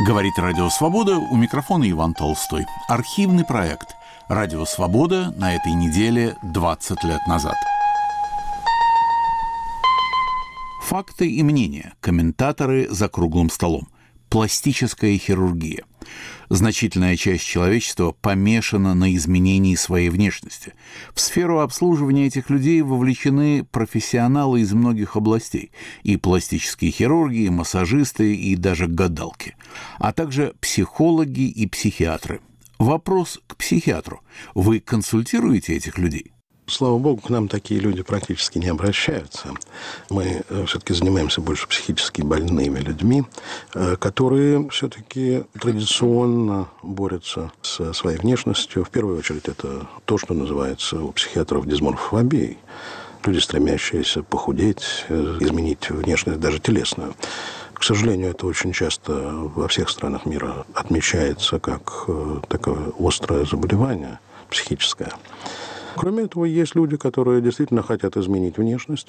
Говорит Радио Свобода, у микрофона Иван Толстой. Архивный проект «Радио Свобода» на этой неделе 20 лет назад. Факты и мнения. Комментаторы за круглым столом. Пластическая хирургия. Значительная часть человечества помешана на изменении своей внешности. В сферу обслуживания этих людей вовлечены профессионалы из многих областей. И пластические хирурги, и массажисты, и даже гадалки. А также психологи и психиатры. Вопрос к психиатру. Вы консультируете этих людей? Слава богу, к нам такие люди практически не обращаются. Мы все-таки занимаемся больше психически больными людьми, которые все-таки традиционно борются со своей внешностью. В первую очередь, это то, что называется у психиатров дисморфофобией. Люди, стремящиеся похудеть, изменить внешность, даже телесную. К сожалению, это очень часто во всех странах мира отмечается как такое острое заболевание психическое. Кроме этого, есть люди, которые действительно хотят изменить внешность,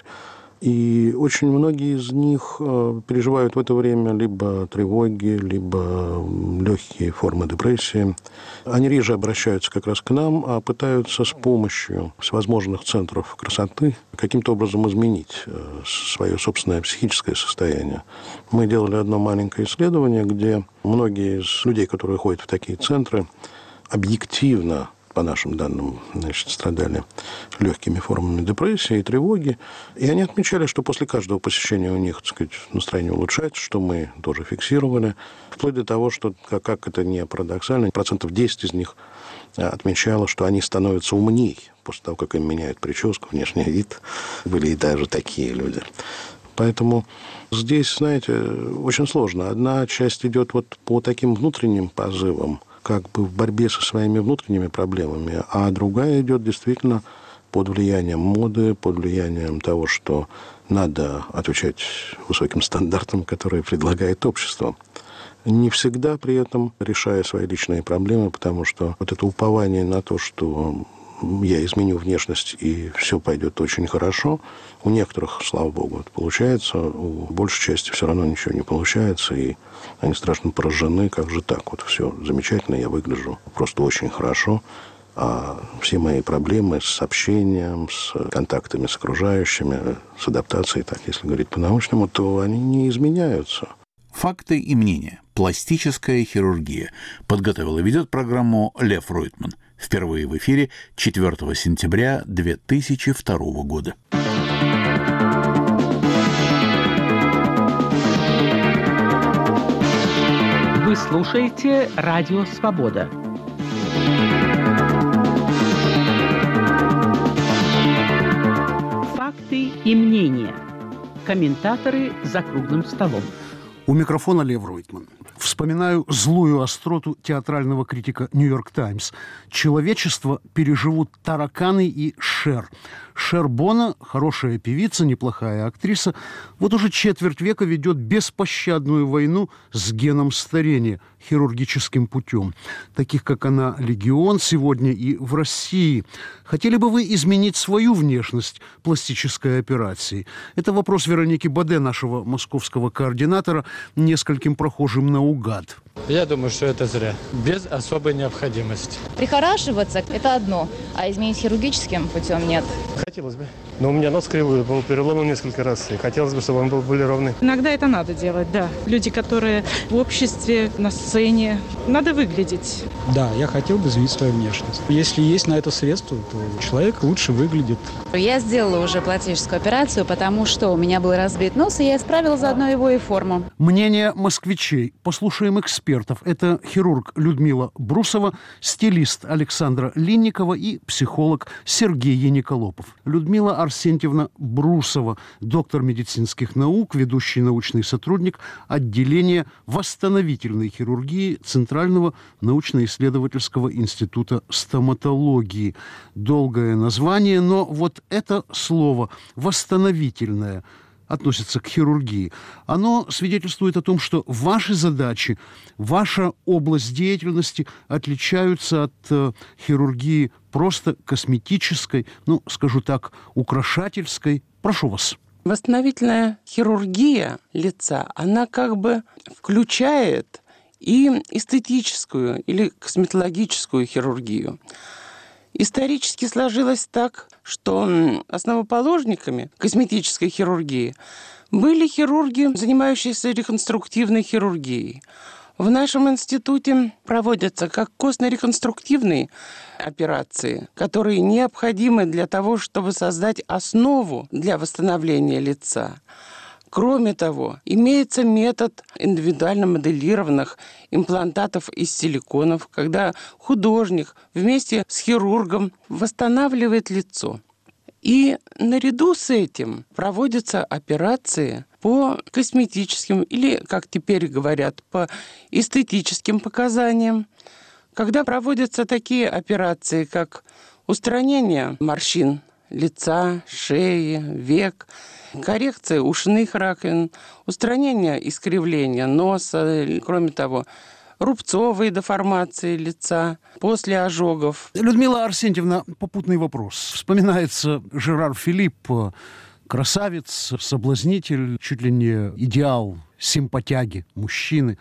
и очень многие из них переживают в это время либо тревоги, либо легкие формы депрессии. Они реже обращаются как раз к нам, а пытаются с помощью всевозможных центров красоты каким-то образом изменить свое собственное психическое состояние. Мы делали одно маленькое исследование, где многие из людей, которые ходят в такие центры, объективно, по нашим данным, страдали легкими формами депрессии и тревоги. И они отмечали, что после каждого посещения у них, так сказать, настроение улучшается, что мы тоже фиксировали. Вплоть до того, что, как это не парадоксально, 10% из них отмечало, что они становятся умней после того, как им меняют прическу, внешний вид. Были и даже такие люди. Поэтому здесь, знаете, очень сложно. Одна часть идет вот по таким внутренним позывам, как бы в борьбе со своими внутренними проблемами, а другая идет действительно под влиянием моды, под влиянием того, что надо отвечать высоким стандартам, которые предлагает общество. Не всегда при этом решая свои личные проблемы, потому что вот это упование на то, что я изменю внешность, и все пойдет очень хорошо. У некоторых, слава богу, это получается, у большей части все равно ничего не получается, и они страшно поражены, как же так, вот все замечательно, я выгляжу просто очень хорошо, а все мои проблемы с общением, с контактами с окружающими, с адаптацией, так, если говорить по-научному, то они не изменяются. Факты и мнения. Пластическая хирургия. Подготовил и ведет программу Лев Ройтман. Впервые в эфире 4 сентября 2002 года. Вы слушаете Радио Свобода. Факты и мнения. Комментаторы за круглым столом. У микрофона Лев Ройтман. Вспоминаю злую остроту театрального критика «Нью-Йорк Таймс». Человечество переживут тараканы и Шер. Шер Бона, хорошая певица, неплохая актриса, вот уже четверть века ведет беспощадную войну с геном старения хирургическим путем. Таких, как она, легион сегодня и в России. Хотели бы вы изменить свою внешность пластической операцией? Это вопрос Вероники Баде, нашего московского координатора, нескольким прохожим наугад. Я думаю, что это зря. Без особой необходимости. Прихорашиваться – это одно, а изменить хирургическим путем – нет. Хотелось бы. Но у меня нос кривой был переломан несколько раз. И хотелось бы, чтобы он был более ровный. Иногда это надо делать, да. Люди, которые в обществе, на сцене, надо выглядеть. Да, я хотел бы изменить свою внешность. Если есть на это средства, то человек лучше выглядит. Я сделала уже пластическую операцию, потому что у меня был разбит нос, и я исправила заодно его и форму. Мнение москвичей. Послушаем экспертов. Это хирург Людмила Брусова, стилист Александра Линникова и психолог Сергей Яниколопов. Людмила Арсентьевна Брусова, доктор медицинских наук, ведущий научный сотрудник отделения восстановительной хирургии Центрального научно-исследовательского института стоматологии. Долгое название, но вот это слово «восстановительное» относится к хирургии. Оно свидетельствует о том, что ваши задачи, ваша область деятельности отличаются от хирургии просто косметической, скажу так, украшательской. Прошу вас. Восстановительная хирургия лица, она как бы включает и эстетическую или косметологическую хирургию. Исторически сложилось так, что основоположниками косметической хирургии были хирурги, занимающиеся реконструктивной хирургией. В нашем институте проводятся как костно-реконструктивные операции, которые необходимы для того, чтобы создать основу для восстановления лица. Кроме того, имеется метод индивидуально моделированных имплантатов из силиконов, когда художник вместе с хирургом восстанавливает лицо. И наряду с этим проводятся операции по косметическим или, как теперь говорят, по эстетическим показаниям, когда проводятся такие операции, как устранение морщин лица, шеи, век, коррекция ушных раковин, устранение искривления носа, кроме того, рубцовые деформации лица после ожогов. Людмила Арсентьевна, попутный вопрос. Вспоминается Жерар Филипп, красавец, соблазнитель, чуть ли не идеал симпатяги, мужчины.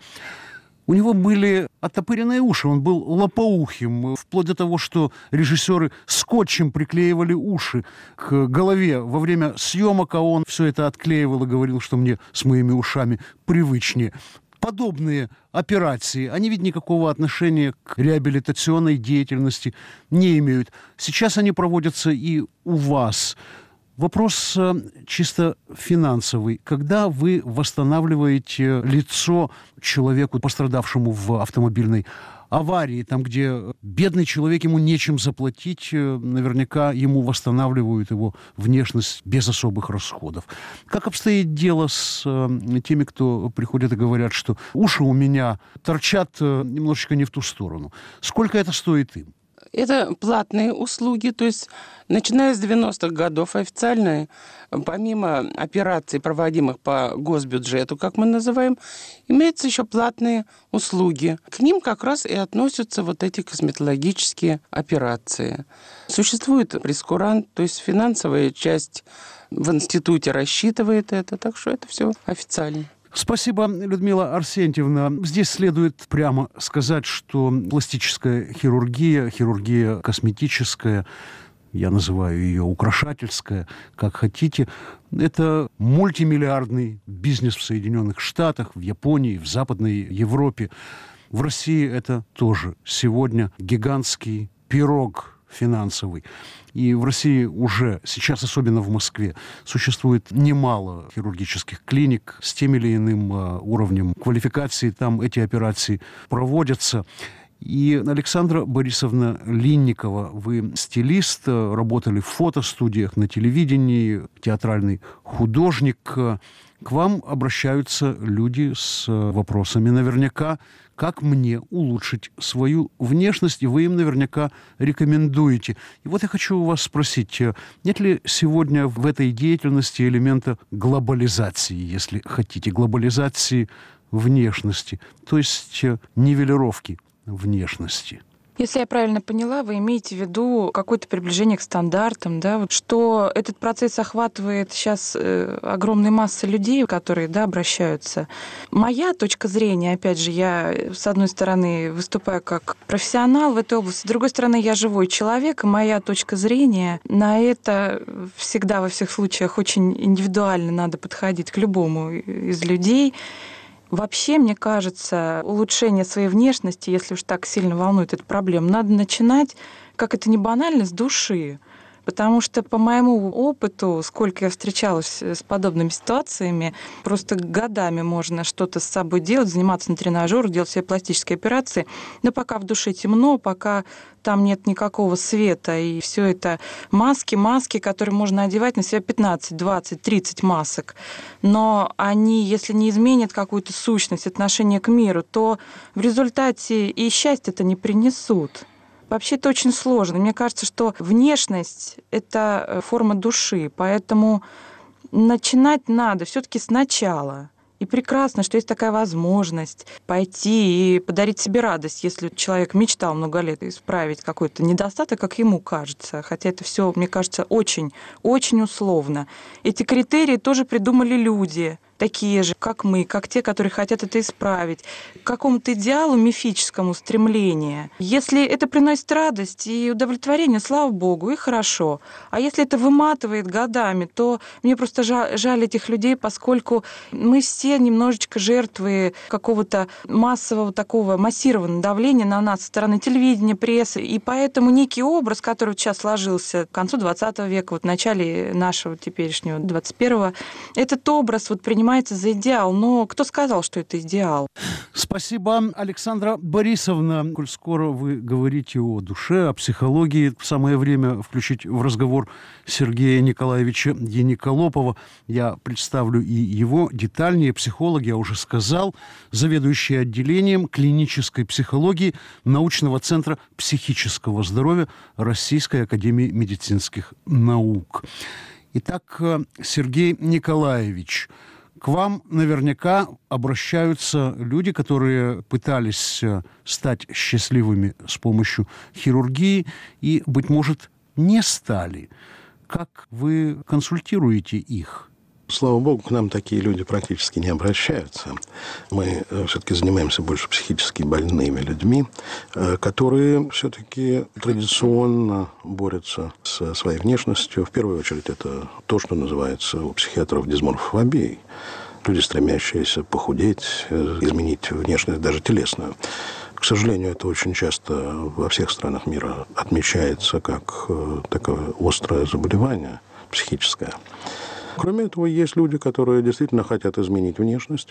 У него были оттопыренные уши, он был лопоухим, вплоть до того, что режиссеры скотчем приклеивали уши к голове. Во время съемок он все это отклеивал и говорил, что мне с моими ушами привычнее. Подобные операции, они ведь никакого отношения к реабилитационной деятельности не имеют. Сейчас они проводятся и у вас. Вопрос чисто финансовый. Когда вы восстанавливаете лицо человеку, пострадавшему в автомобильной аварии, там, где бедный человек, ему нечем заплатить, наверняка ему восстанавливают его внешность без особых расходов. Как обстоит дело с теми, кто приходят и говорят, что уши у меня торчат немножечко не в ту сторону? Сколько это стоит им? Это платные услуги, то есть начиная с 90-х годов официальные, помимо операций, проводимых по госбюджету, как мы называем, имеются еще платные услуги. К ним как раз и относятся вот эти косметологические операции. Существует прейскурант, то есть финансовая часть в институте рассчитывает это, так что это все официально. Спасибо, Людмила Арсентьевна. Здесь следует прямо сказать, что пластическая хирургия, хирургия косметическая, я называю ее украшательская, как хотите, это мультимиллиардный бизнес в Соединенных Штатах, в Японии, в Западной Европе. В России это тоже сегодня гигантский пирог финансовый. И в России уже сейчас, особенно в Москве, существует немало хирургических клиник с тем или иным уровнем квалификации. Там эти операции проводятся. И, Александра Борисовна Линникова, вы стилист, работали в фотостудиях, на телевидении, театральный художник. К вам обращаются люди с вопросами наверняка, как мне улучшить свою внешность, и вы им наверняка рекомендуете. И вот я хочу у вас спросить, нет ли сегодня в этой деятельности элемента глобализации, если хотите, глобализации внешности, то есть нивелировки внешности? Если я правильно поняла, вы имеете в виду какое-то приближение к стандартам, да, вот, что этот процесс охватывает сейчас огромные массы людей, которые, да, обращаются. Моя точка зрения, опять же, я, с одной стороны, выступаю как профессионал в этой области, с другой стороны, я живой человек, и моя точка зрения на это всегда, во всех случаях, очень индивидуально надо подходить к любому из людей. Вообще, мне кажется, улучшение своей внешности, если уж так сильно волнует эта проблема, надо начинать, как это не банально, с души. Потому что по моему опыту, сколько я встречалась с подобными ситуациями, просто годами можно что-то с собой делать, заниматься на тренажерах, делать себе пластические операции, но пока в душе темно, пока там нет никакого света, и все это маски, которые можно одевать на себя 15, 20, 30 масок. Но они, если не изменят какую-то сущность, отношение к миру, то в результате и счастья-то не принесут. Вообще это очень сложно. Мне кажется, что внешность — это форма души, поэтому начинать надо все-таки сначала. И прекрасно, что есть такая возможность пойти и подарить себе радость, если человек мечтал много лет исправить какой-то недостаток, как ему кажется. Хотя это все, мне кажется, очень, очень условно. Эти критерии тоже придумали люди. такие же, как мы, как те, которые хотят это исправить, к какому-то идеалу мифическому стремления. Если это приносит радость и удовлетворение, слава богу, и хорошо. А если это выматывает годами, то мне просто жаль этих людей, поскольку мы все немножечко жертвы какого-то массового такого массированного давления на нас со стороны телевидения, прессы, и поэтому некий образ, который сейчас сложился к концу 20 века, вот в начале нашего теперешнего 21-го, этот образ вот принимается за идеал. Но кто сказал, что это идеал? Спасибо, Александра Борисовна. Коль скоро вы говорите о душе, о психологии, самое время включить в разговор Сергея Николаевича Ениколопова. Я представлю и его детальнее. Психолог, я уже сказал, заведующий отделением клинической психологии научного центра психического здоровья Российской академии медицинских наук. Итак, Сергей Николаевич, к вам наверняка обращаются люди, которые пытались стать счастливыми с помощью хирургии и, быть может, не стали. Как вы консультируете их? Слава богу, к нам такие люди практически не обращаются. Мы все-таки занимаемся больше психически больными людьми, которые все-таки традиционно борются со своей внешностью. В первую очередь, это то, что называется у психиатров дисморфофобией. Люди, стремящиеся похудеть, изменить внешность, даже телесную. К сожалению, это очень часто во всех странах мира отмечается как такое острое заболевание психическое. Кроме этого, есть люди, которые действительно хотят изменить внешность,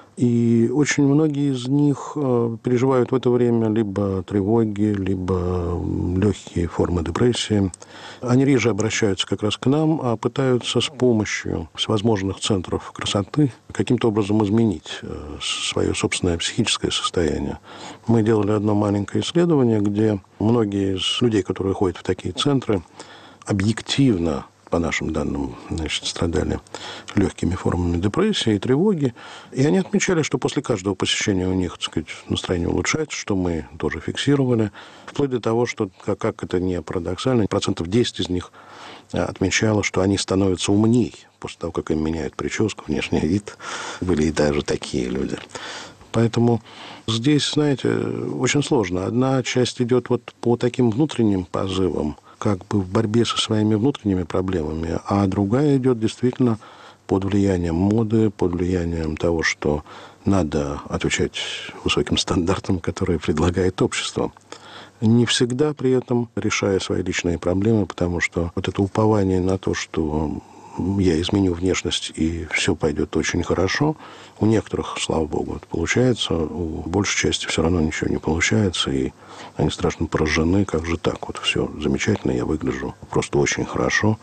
и очень многие из них переживают в это время либо тревоги, либо легкие формы депрессии. Они реже обращаются как раз к нам, а пытаются с помощью всевозможных центров красоты каким-то образом изменить свое собственное психическое состояние. Мы делали одно маленькое исследование, где многие из людей, которые ходят в такие центры, объективно, по нашим данным, страдали легкими формами депрессии и тревоги. И они отмечали, что после каждого посещения у них, так сказать, настроение улучшается, что мы тоже фиксировали. Вплоть до того, что, как это не парадоксально, 10% из них отмечало, что они становятся умней после того, как им меняют прическу, внешний вид. Были и даже такие люди. Поэтому здесь, знаете, очень сложно. Одна часть идет вот по таким внутренним позывам, как бы в борьбе со своими внутренними проблемами, а другая идет действительно под влиянием моды, под влиянием того, что надо отвечать высоким стандартам, которые предлагает общество. Не всегда при этом решая свои личные проблемы, потому что вот это упование на то, что я изменю внешность и все пойдет очень хорошо, у некоторых, слава богу, это получается, у большей части все равно ничего не получается, и они страшно поражены, как же так, вот все замечательно, я выгляжу просто очень хорошо,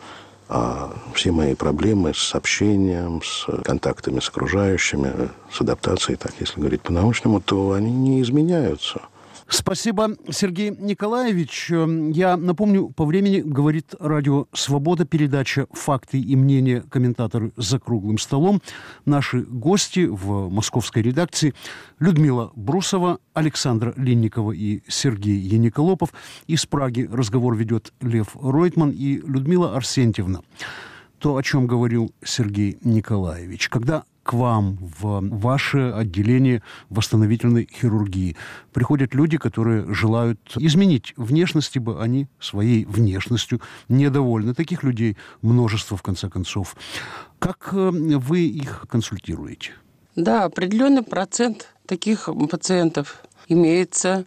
а все мои проблемы с общением, с контактами с окружающими, с адаптацией, так если говорить по-научному, то они не изменяются. Спасибо, Сергей Николаевич. Я напомню, по времени говорит радио «Свобода», передача «Факты и мнения. Комментаторы за круглым столом». Наши гости в московской редакции Людмила Брусова, Александра Линникова и Сергей Ениколопов. Из Праги разговор ведет Лев Ройтман и Людмила Арсентьевна. То, о чем говорил Сергей Николаевич. Когда к вам в ваше отделение восстановительной хирургии приходят люди, которые желают изменить внешность, ибо они своей внешностью недовольны. Таких людей множество, в конце концов. Как вы их консультируете? Да, определенный процент таких пациентов имеется,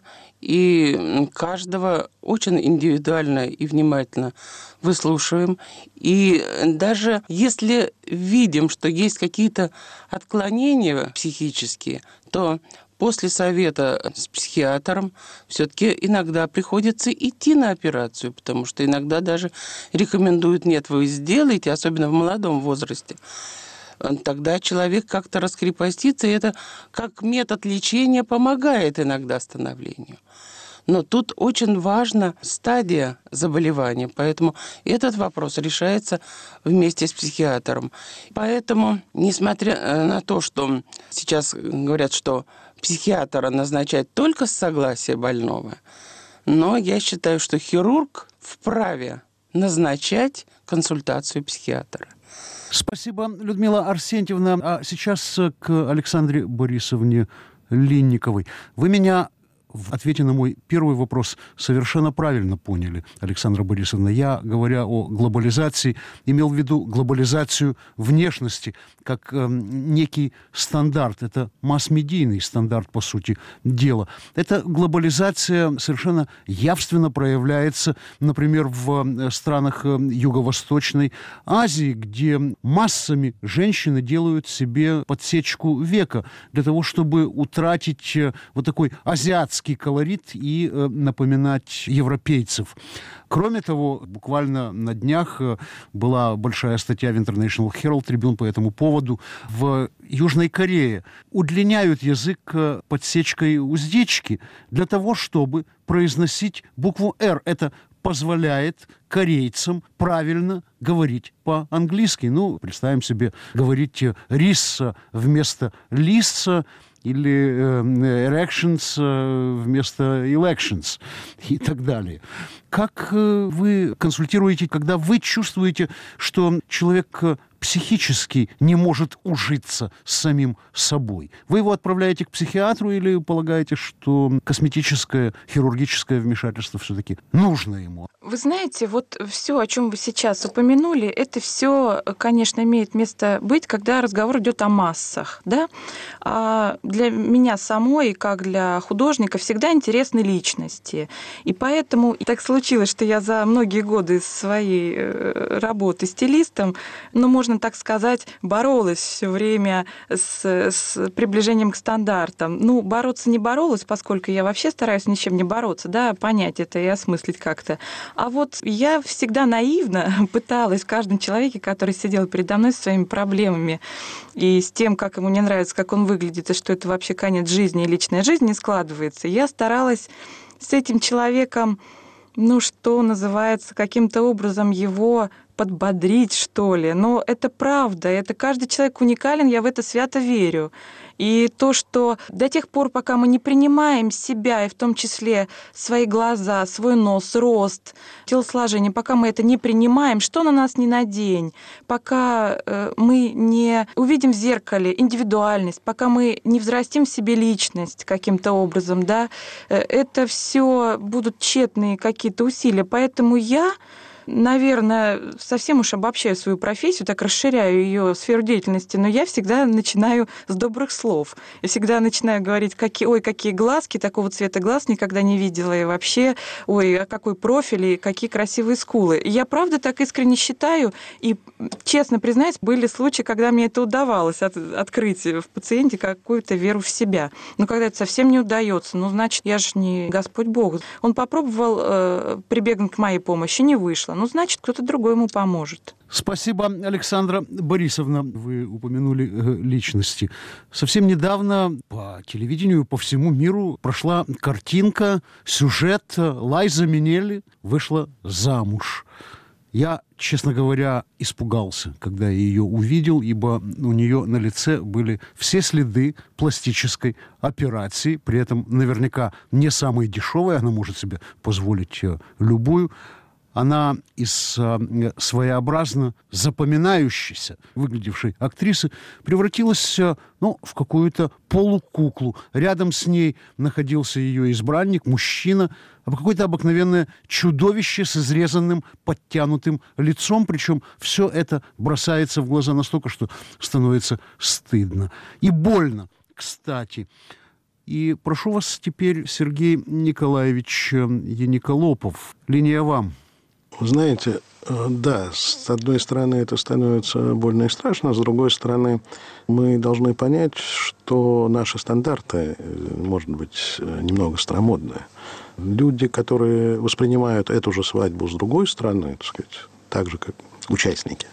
и каждого очень индивидуально и внимательно выслушиваем. И даже если видим, что есть какие-то отклонения психические, то после совета с психиатром все-таки иногда приходится идти на операцию, потому что иногда даже рекомендуют: нет, вы сделаете, особенно в молодом возрасте. Тогда человек как-то раскрепостится, и это как метод лечения помогает иногда становлению. Но тут очень важна стадия заболевания, поэтому этот вопрос решается вместе с психиатром. Поэтому, несмотря на то, что сейчас говорят, что психиатра назначать только с согласия больного, но я считаю, что хирург вправе назначать консультацию психиатра. Спасибо, Людмила Арсентьевна. А сейчас к Александре Борисовне Линниковой. Вы меня в ответе на мой первый вопрос совершенно правильно поняли, Александра Борисовна. Я, говоря о глобализации, имел в виду глобализацию внешности как некий стандарт. Это масс-медийный стандарт, по сути дела. Эта глобализация совершенно явственно проявляется, например, в странах Юго-Восточной Азии, где массами женщины делают себе подсечку века для того, чтобы утратить вот такой азиатский колорит и напоминать европейцев. Кроме того, буквально на днях была большая статья в International Herald Tribune по этому поводу. В Южной Корее удлиняют язык подсечкой уздечки для того, чтобы произносить букву «Р». Это позволяет корейцам правильно говорить по-английски. Ну, представим себе, говорить «рисса» вместо «лисса», или erections вместо elections и так далее. Как вы консультируете, когда вы чувствуете, что человек психически не может ужиться с самим собой? Вы его отправляете к психиатру или полагаете, что косметическое, хирургическое вмешательство все-таки нужно ему? Вы знаете, вот все, о чем вы сейчас упомянули, это все, конечно, имеет место быть, когда разговор идет о массах, да? А для меня самой, как для художника, всегда интересны личности. И поэтому так случилось, что я за многие годы своей работы стилистом, ну, можно так сказать, боролась все время с приближением к стандартам. Ну, бороться не боролась, поскольку я вообще стараюсь ничем не бороться, да, понять это и осмыслить как-то. А вот я всегда наивно пыталась в каждом человеке, который сидел передо мной со своими проблемами и с тем, как ему не нравится, как он выглядит, и что это вообще конец жизни, и личная жизнь не складывается, я старалась с этим человеком, ну, что называется, каким-то образом его подбодрить, что ли. Но это правда, это каждый человек уникален, я в это свято верю. И то, что до тех пор, пока мы не принимаем себя, и в том числе свои глаза, свой нос, рост, телосложение, пока мы это не принимаем, что на нас не надень, пока мы не увидим в зеркале индивидуальность, пока мы не взрастим в себе личность каким-то образом, да, это все будут тщетные какие-то усилия. Поэтому я, наверное, совсем уж обобщаю свою профессию, так расширяю ее сферу деятельности, но я всегда начинаю с добрых слов. Я всегда начинаю говорить, какие глазки, такого цвета глаз никогда не видела, и вообще, а какой профиль, и какие красивые скулы. И я правда так искренне считаю, и честно признаюсь, были случаи, когда мне это удавалось, открыть в пациенте какую-то веру в себя. Но когда это совсем не удается, ну, значит, я же не Господь Бог. Он попробовал прибегнуть к моей помощи, не вышло. Ну, значит, кто-то другой ему поможет. Спасибо, Александра Борисовна. Вы упомянули личности. Совсем недавно по телевидению, по всему миру прошла картинка, сюжет. Лайза Минелли вышла замуж. Я, честно говоря, испугался, когда я ее увидел, ибо у нее на лице были все следы пластической операции, при этом наверняка не самой дешевой, она может себе позволить любую. Она из своеобразно запоминающейся выглядевшей актрисы превратилась, в какую-то полукуклу. Рядом с ней находился ее избранник, мужчина, какое-то обыкновенное чудовище с изрезанным, подтянутым лицом. Причем все это бросается в глаза настолько, что становится стыдно. И больно, кстати. И прошу вас теперь, Сергей Николаевич Яниколопов, линия вам. Знаете, да, с одной стороны, это становится больно и страшно, с другой стороны, мы должны понять, что наши стандарты, может быть, немного старомодные. Люди, которые воспринимают эту же свадьбу с другой стороны, так сказать, так же, как участники,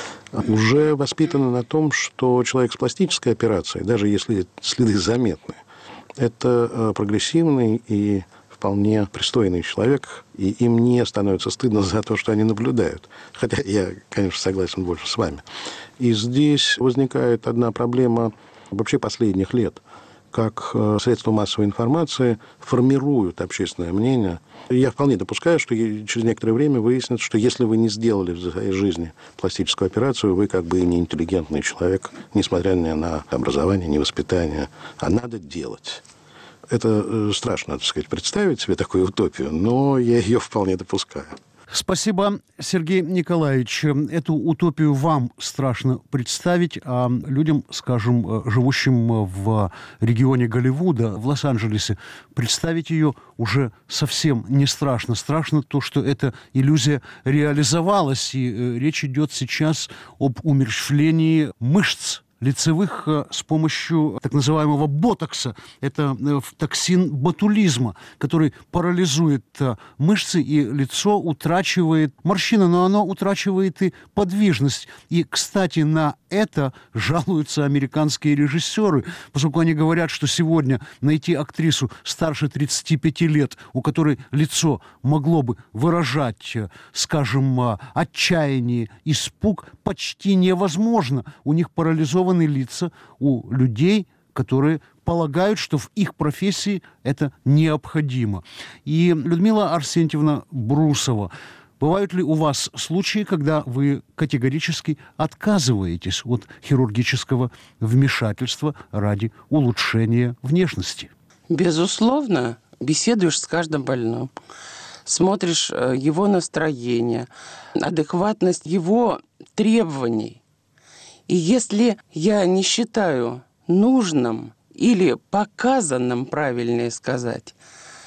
уже воспитаны на том, что человек с пластической операцией, даже если следы заметны, это прогрессивный и вполне пристойный человек, и им не становится стыдно за то, что они наблюдают. Хотя я, конечно, согласен больше с вами. И здесь возникает одна проблема вообще последних лет. как средства массовой информации формируют общественное мнение. И я вполне допускаю, что через некоторое время выяснится, что если вы не сделали в своей жизни пластическую операцию, вы как бы и не интеллигентный человек, несмотря ни на образование, ни воспитание. А надо делать. Это страшно, так сказать, представить себе такую утопию, но я ее вполне допускаю. Спасибо, Сергей Николаевич. Эту утопию вам страшно представить, а людям, скажем, живущим в регионе Голливуда, в Лос-Анджелесе, представить ее уже совсем не страшно. Страшно то, что эта иллюзия реализовалась, и речь идет сейчас об умерщвлении мышц лицевых с помощью так называемого ботокса. Это токсин ботулизма, который парализует мышцы, и лицо утрачивает морщины, но оно утрачивает и подвижность. И, кстати, на это жалуются американские режиссеры, поскольку они говорят, что сегодня найти актрису старше 35 лет, у которой лицо могло бы выражать, скажем, отчаяние, испуг, почти невозможно. У них парализованы лица, у людей, которые полагают, что в их профессии это необходимо. И Людмила Арсентьевна Брусова, бывают ли у вас случаи, когда вы категорически отказываетесь от хирургического вмешательства ради улучшения внешности? Безусловно, беседуешь с каждым больным, смотришь его настроение, адекватность его требований. И если я не считаю нужным или показанным, правильнее сказать,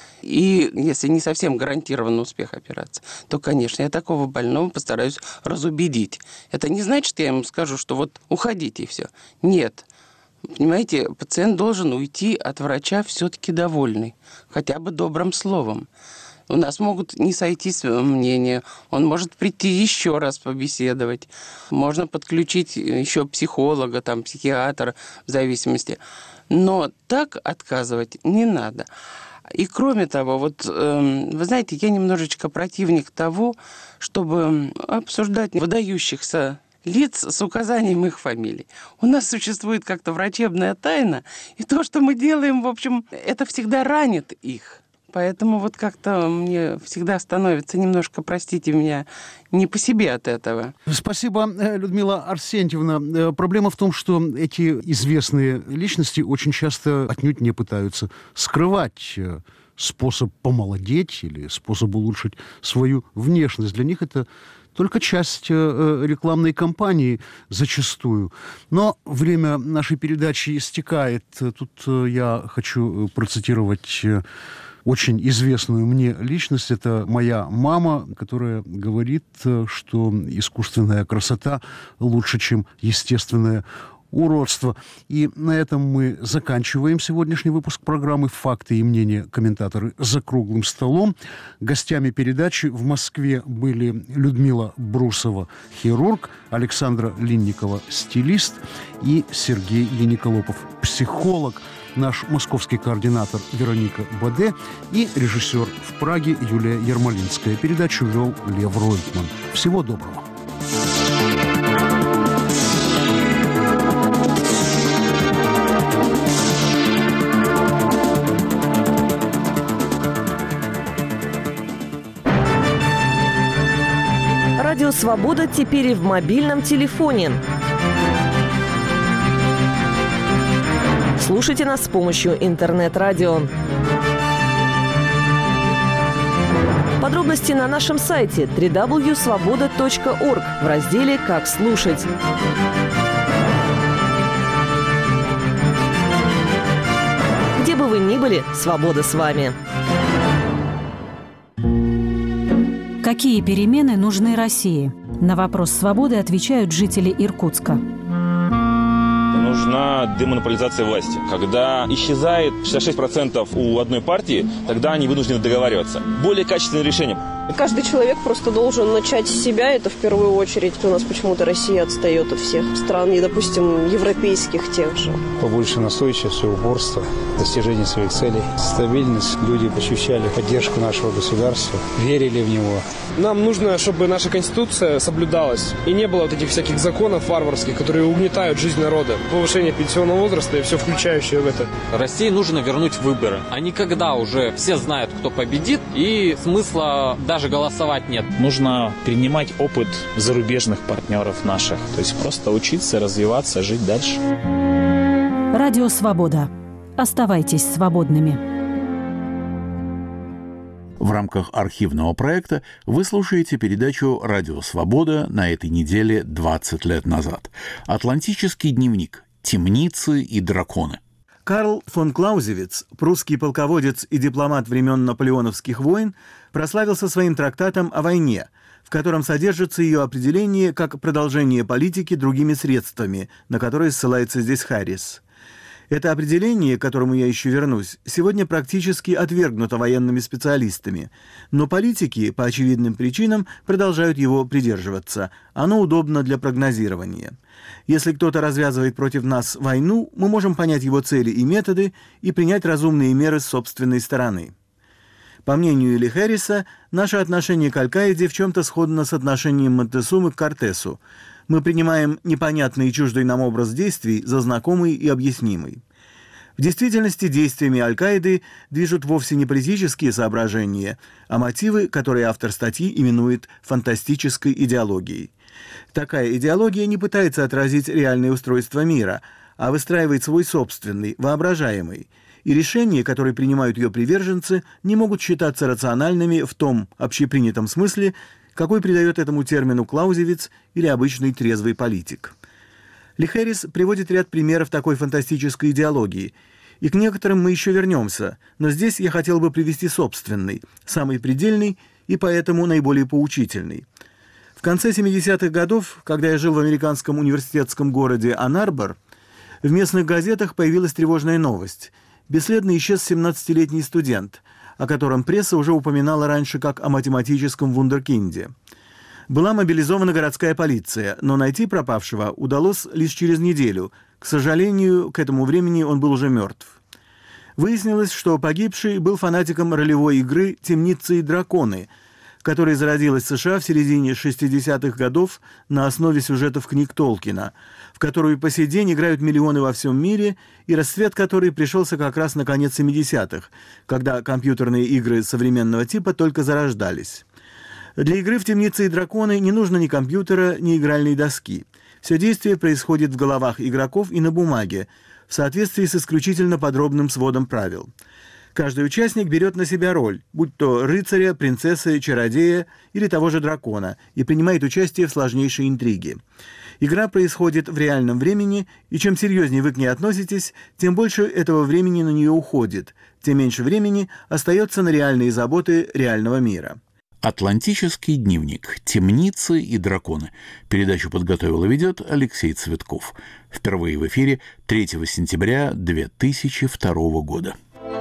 и если не совсем гарантирован успех операции, то, конечно, я такого больного постараюсь разубедить. Это не значит, что я ему скажу, что вот уходите и все. Нет. Понимаете, пациент должен уйти от врача все-таки довольный, хотя бы добрым словом. У нас могут не сойтись мнения, он может прийти еще раз побеседовать, можно подключить еще психолога, там, психиатра, в зависимости. Но так отказывать не надо. И кроме того, вот, вы знаете, я немножечко противник того, чтобы обсуждать выдающихся лиц с указанием их фамилий. У нас существует как-то врачебная тайна, и то, что мы делаем, в общем, это всегда ранит их. Поэтому вот как-то мне всегда становится немножко, простите меня, не по себе от этого. Спасибо, Людмила Арсентьевна. Проблема в том, что эти известные личности очень часто отнюдь не пытаются скрывать способ помолодеть или способ улучшить свою внешность. Для них это только часть рекламной кампании зачастую. Но время нашей передачи истекает. Тут я хочу процитировать очень известную мне личность. Это моя мама, которая говорит, что искусственная красота лучше, чем естественное уродство. И на этом мы заканчиваем сегодняшний выпуск программы «Факты и мнения. Комментаторы за круглым столом». Гостями передачи в Москве были Людмила Брусова, хирург, Александра Линникова, стилист, и Сергей Яниколопов, психолог. Наш московский координатор Вероника Баде и режиссер в Праге Юлия Ермолинская. Передачу вел Лев Ройтман. Всего доброго. Радио «Свобода» теперь и в мобильном телефоне. Слушайте нас с помощью интернет-радио. Подробности на нашем сайте www.svoboda.org в разделе «Как слушать». Где бы вы ни были, свобода с вами. Какие перемены нужны России? На вопрос «Свободы» отвечают жители Иркутска. Нужна демонополизация власти. Когда исчезает 66% у одной партии, тогда они вынуждены договариваться. Более качественное решение. Каждый человек просто должен начать с себя, это в первую очередь. У нас почему-то Россия отстает от всех стран, и, допустим, европейских тех же. Побольше настойчивости, упорства, достижения своих целей, стабильность. Люди ощущали поддержку нашего государства, верили в него. Нам нужно, чтобы наша Конституция соблюдалась, и не было вот этих всяких законов варварских, которые угнетают жизнь народа. повышение пенсионного возраста и все включающее в это. России нужно вернуть выборы. А не когда уже все знают, кто победит, и смысла даже голосовать нет. Нужно перенимать опыт зарубежных партнеров наших. То есть просто учиться, развиваться, жить дальше. Радио «Свобода». Оставайтесь свободными. В рамках архивного проекта вы слушаете передачу «Радио Свобода» на этой неделе 20 лет назад. «Атлантический дневник. Темницы и драконы». Карл фон Клаузевиц, прусский полководец и дипломат времен наполеоновских войн, прославился своим трактатом о войне, в котором содержится ее определение как продолжение политики другими средствами, на которые ссылается здесь Харрис. Это определение, к которому я еще вернусь, сегодня практически отвергнуто военными специалистами, но политики, по очевидным причинам, продолжают его придерживаться. Оно удобно для прогнозирования. Если кто-то развязывает против нас войну, мы можем понять его цели и методы и принять разумные меры с собственной стороны. По мнению Ли Харриса, наше отношение к Аль-Каиде в чем-то сходно с отношением Монтесумы к Кортесу. Мы принимаем непонятный и чуждый нам образ действий за знакомый и объяснимый. В действительности действиями Аль-Каиды движут вовсе не политические соображения, а мотивы, которые автор статьи именует фантастической идеологией. Такая идеология не пытается отразить реальное устройство мира, а выстраивает свой собственный, воображаемый. И решения, которые принимают ее приверженцы, не могут считаться рациональными в том общепринятом смысле, какой придает этому термину Клаузевиц или обычный трезвый политик. Ли Харрис приводит ряд примеров такой фантастической идеологии, и к некоторым мы еще вернемся, но здесь я хотел бы привести собственный, самый предельный и поэтому наиболее поучительный. В конце 70-х годов, когда я жил в американском университетском городе Ан-Арбор, в местных газетах появилась тревожная новость. Бесследно исчез 17-летний студент, о котором пресса уже упоминала раньше как о математическом вундеркинде. Была мобилизована городская полиция, но найти пропавшего удалось лишь через неделю. К сожалению, к этому времени он был уже мертв. Выяснилось, что погибший был фанатиком ролевой игры «Темницы и драконы», которая зародилась в США в середине 60-х годов на основе сюжетов книг Толкина, в которую по сей день играют миллионы во всем мире, и расцвет которой пришелся как раз на конец 70-х, когда компьютерные игры современного типа только зарождались. Для игры в «Темницы и драконы» не нужно ни компьютера, ни игральной доски. Все действие происходит в головах игроков и на бумаге, в соответствии с исключительно подробным сводом правил. Каждый участник берет на себя роль, будь то рыцаря, принцессы, чародея или того же дракона, и принимает участие в сложнейшей интриге. Игра происходит в реальном времени, и чем серьезнее вы к ней относитесь, тем больше этого времени на нее уходит, тем меньше времени остается на реальные заботы реального мира. «Атлантический дневник. Темницы и драконы». Передачу подготовил и ведет Алексей Цветков. Впервые в эфире 3 сентября 2002 года.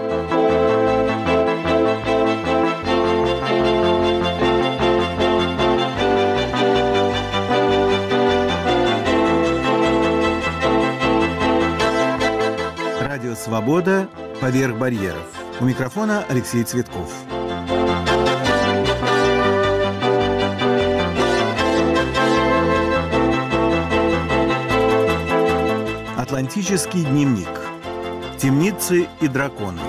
Радио «Свобода. Поверх барьеров». У микрофона Алексей Цветков. Атлантический дневник. Темницы и драконы.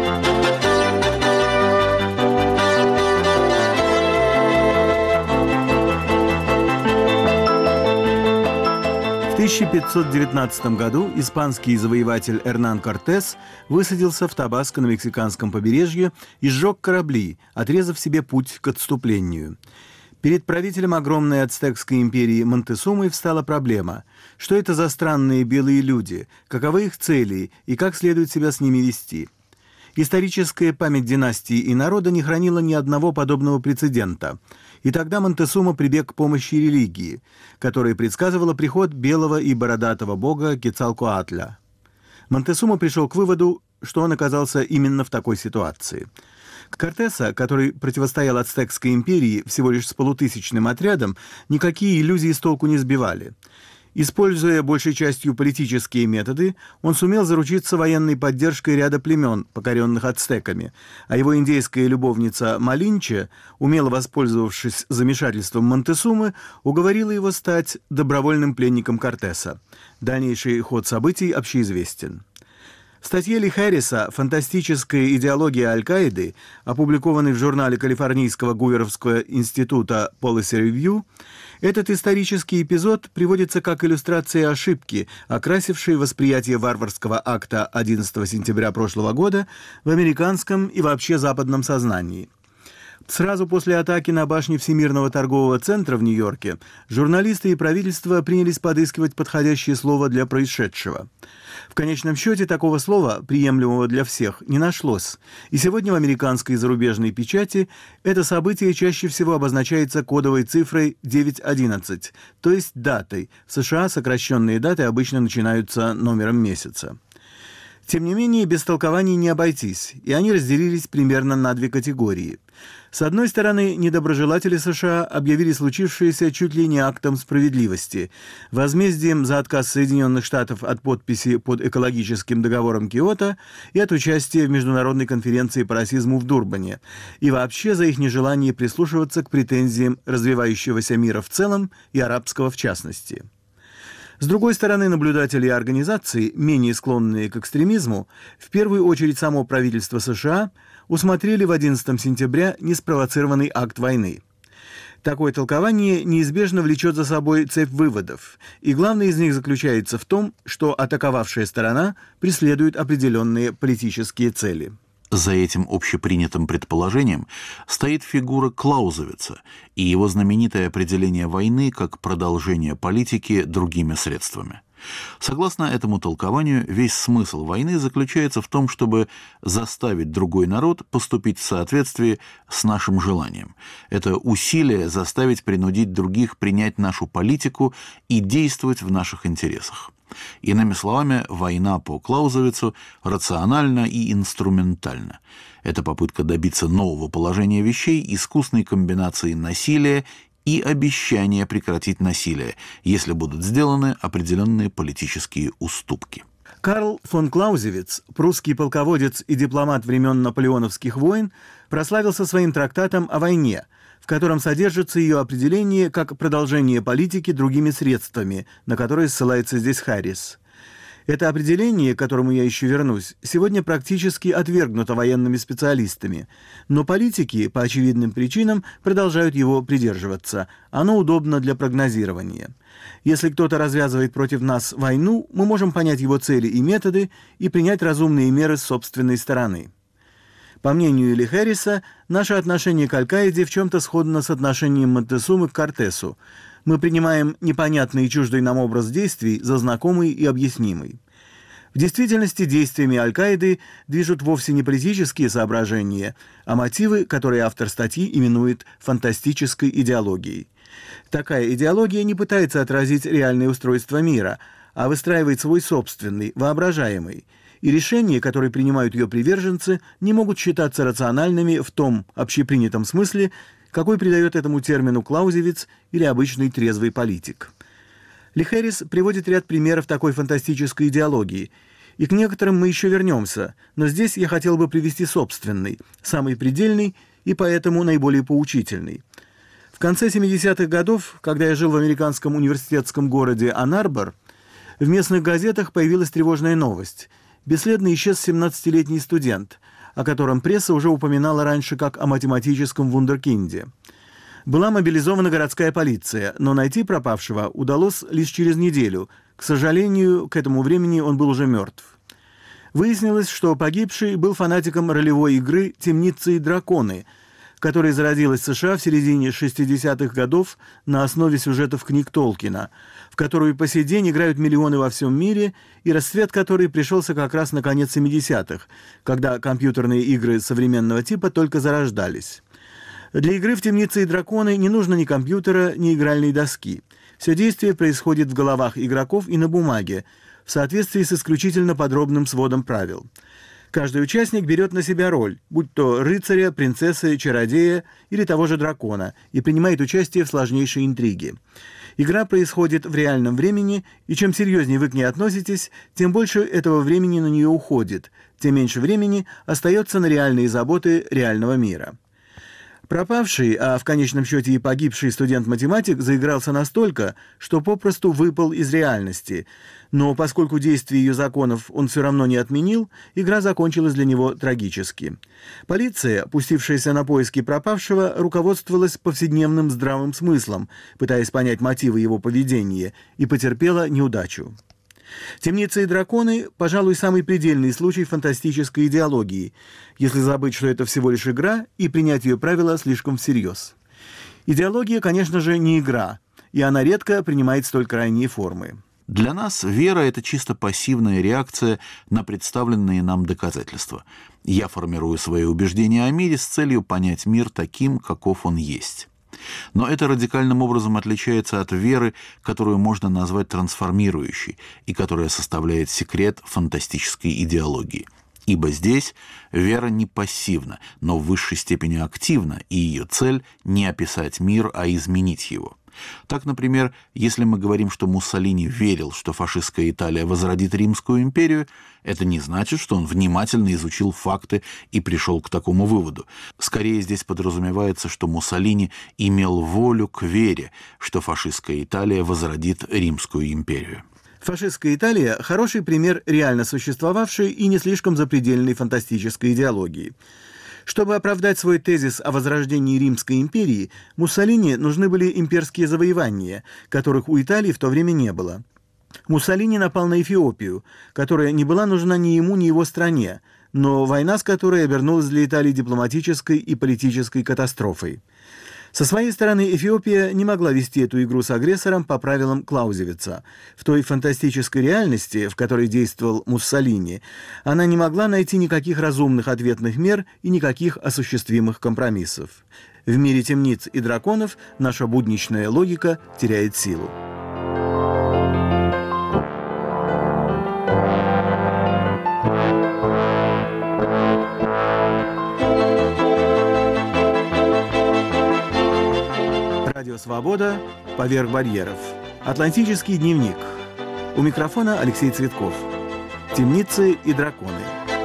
В 1519 году испанский завоеватель Эрнан Кортес высадился в Табаско на мексиканском побережье и сжег корабли, отрезав себе путь к отступлению. Перед правителем огромной ацтекской империи Монтесумой встала проблема: что это за странные белые люди, каковы их цели и как следует себя с ними вести. Историческая память династии и народа не хранила ни одного подобного прецедента, и тогда Монтесума прибег к помощи религии, которая предсказывала приход белого и бородатого бога Кецалкоатля. Монтесума пришел к выводу, что он оказался именно в такой ситуации. Кортеса, который противостоял Ацтекской империи всего лишь с полутысячным отрядом, никакие иллюзии с толку не сбивали. Используя большей частью политические методы, он сумел заручиться военной поддержкой ряда племен, покоренных ацтеками, а его индейская любовница Малинче, умело воспользовавшись замешательством Монтесумы, уговорила его стать добровольным пленником Кортеса. Дальнейший ход событий общеизвестен. В статье Ли Хэрриса «Фантастическая идеология Аль-Каиды», опубликованной в журнале Калифорнийского Гуверовского института Policy Review, этот исторический эпизод приводится как иллюстрация ошибки, окрасившей восприятие варварского акта 11 сентября прошлого года в американском и вообще западном сознании. Сразу после атаки на башню Всемирного торгового центра в Нью-Йорке журналисты и правительство принялись подыскивать подходящее слово для происшедшего. В конечном счете такого слова, приемлемого для всех, не нашлось, и сегодня в американской и зарубежной печати это событие чаще всего обозначается кодовой цифрой 911, то есть датой. В США сокращенные даты обычно начинаются номером месяца. Тем не менее, без толкований не обойтись, и они разделились примерно на две категории. С одной стороны, недоброжелатели США объявили случившееся чуть ли не актом справедливости, возмездием за отказ Соединенных Штатов от подписи под экологическим договором Киото и от участия в международной конференции по расизму в Дурбане, и вообще за их нежелание прислушиваться к претензиям развивающегося мира в целом и арабского в частности. С другой стороны, наблюдатели и организации, менее склонные к экстремизму, в первую очередь само правительство США, усмотрели в 11 сентября неспровоцированный акт войны. Такое толкование неизбежно влечет за собой цепь выводов, и главное из них заключается в том, что атаковавшая сторона преследует определенные политические цели. За этим общепринятым предположением стоит фигура Клаузевица и его знаменитое определение войны как продолжение политики другими средствами. Согласно этому толкованию, весь смысл войны заключается в том, чтобы заставить другой народ поступить в соответствии с нашим желанием. Это усилие заставить принудить других принять нашу политику и действовать в наших интересах. Иными словами, война по Клаузевицу рациональна и инструментальна. Это попытка добиться нового положения вещей искусной комбинации насилия и обещания прекратить насилие, если будут сделаны определенные политические уступки. Карл фон Клаузевиц, прусский полководец и дипломат времен наполеоновских войн, прославился своим трактатом о войне, в котором содержится ее определение как продолжение политики другими средствами, на которые ссылается здесь Хэррис. Это определение, к которому я еще вернусь, сегодня практически отвергнуто военными специалистами, но политики, по очевидным причинам, продолжают его придерживаться. Оно удобно для прогнозирования. Если кто-то развязывает против нас войну, мы можем понять его цели и методы и принять разумные меры с собственной стороны. По мнению Ли Хэрриса, наше отношение к Аль-Каиде в чем-то сходно с отношением Монтесумы к Кортесу. Мы принимаем непонятный и чуждый нам образ действий за знакомый и объяснимый. В действительности действиями Аль-Каиды движут вовсе не политические соображения, а мотивы, которые автор статьи именует фантастической идеологией. Такая идеология не пытается отразить реальное устройство мира, а выстраивает свой собственный, воображаемый. И решения, которые принимают ее приверженцы, не могут считаться рациональными в том общепринятом смысле, какой придает этому термину Клаузевиц или обычный трезвый политик. Ли Хэррис приводит ряд примеров такой фантастической идеологии, и к некоторым мы еще вернемся, но здесь я хотел бы привести собственный, самый предельный и поэтому наиболее поучительный. В конце 70-х годов, когда я жил в американском университетском городе Ан-Арбор, в местных газетах появилась тревожная новость. Бесследно исчез 17-летний студент, о котором пресса уже упоминала раньше как о математическом вундеркинде. Была мобилизована городская полиция, но найти пропавшего удалось лишь через неделю. К сожалению, к этому времени он был уже мертв. Выяснилось, что погибший был фанатиком ролевой игры «Темницы и драконы», которая зародилась в США в середине 60-х годов на основе сюжетов книг Толкина, в которую по сей день играют миллионы во всем мире, и расцвет которой пришелся как раз на конец 70-х, когда компьютерные игры современного типа только зарождались. Для игры в «Темницы и драконы» не нужно ни компьютера, ни игральной доски. Все действие происходит в головах игроков и на бумаге, в соответствии с исключительно подробным сводом правил. Каждый участник берет на себя роль, будь то рыцаря, принцессы, чародея или того же дракона, и принимает участие в сложнейшей интриге. Игра происходит в реальном времени, и чем серьезнее вы к ней относитесь, тем больше этого времени на нее уходит, тем меньше времени остается на реальные заботы реального мира. Пропавший, а в конечном счете и погибший студент-математик заигрался настолько, что попросту выпал из реальности. Но поскольку действие ее законов он все равно не отменил, игра закончилась для него трагически. Полиция, пустившаяся на поиски пропавшего, руководствовалась повседневным здравым смыслом, пытаясь понять мотивы его поведения, и потерпела неудачу. «Темницы и драконы» – пожалуй, самый предельный случай фантастической идеологии, если забыть, что это всего лишь игра, и принять ее правила слишком всерьез. Идеология, конечно же, не игра, и она редко принимает столь крайние формы. Для нас вера – это чисто пассивная реакция на представленные нам доказательства. Я формирую свои убеждения о мире с целью понять мир таким, каков он есть. Но это радикальным образом отличается от веры, которую можно назвать трансформирующей, и которая составляет секрет фантастической идеологии. Ибо здесь вера не пассивна, но в высшей степени активна, и ее цель не описать мир, а изменить его. Так, например, если мы говорим, что Муссолини верил, что фашистская Италия возродит Римскую империю, это не значит, что он внимательно изучил факты и пришел к такому выводу. Скорее, здесь подразумевается, что Муссолини имел волю к вере, что фашистская Италия возродит Римскую империю. Фашистская Италия – хороший пример реально существовавшей и не слишком запредельной фантастической идеологии. Чтобы оправдать свой тезис о возрождении Римской империи, Муссолини нужны были имперские завоевания, которых у Италии в то время не было. Муссолини напал на Эфиопию, которая не была нужна ни ему, ни его стране, но война с которой обернулась для Италии дипломатической и политической катастрофой. Со своей стороны, Эфиопия не могла вести эту игру с агрессором по правилам Клаузевица. В той фантастической реальности, в которой действовал Муссолини, она не могла найти никаких разумных ответных мер и никаких осуществимых компромиссов. В мире темниц и драконов наша будничная логика теряет силу. Радио «Свобода. Поверх барьеров». Атлантический дневник. У микрофона Алексей Цветков. Темницы и драконы.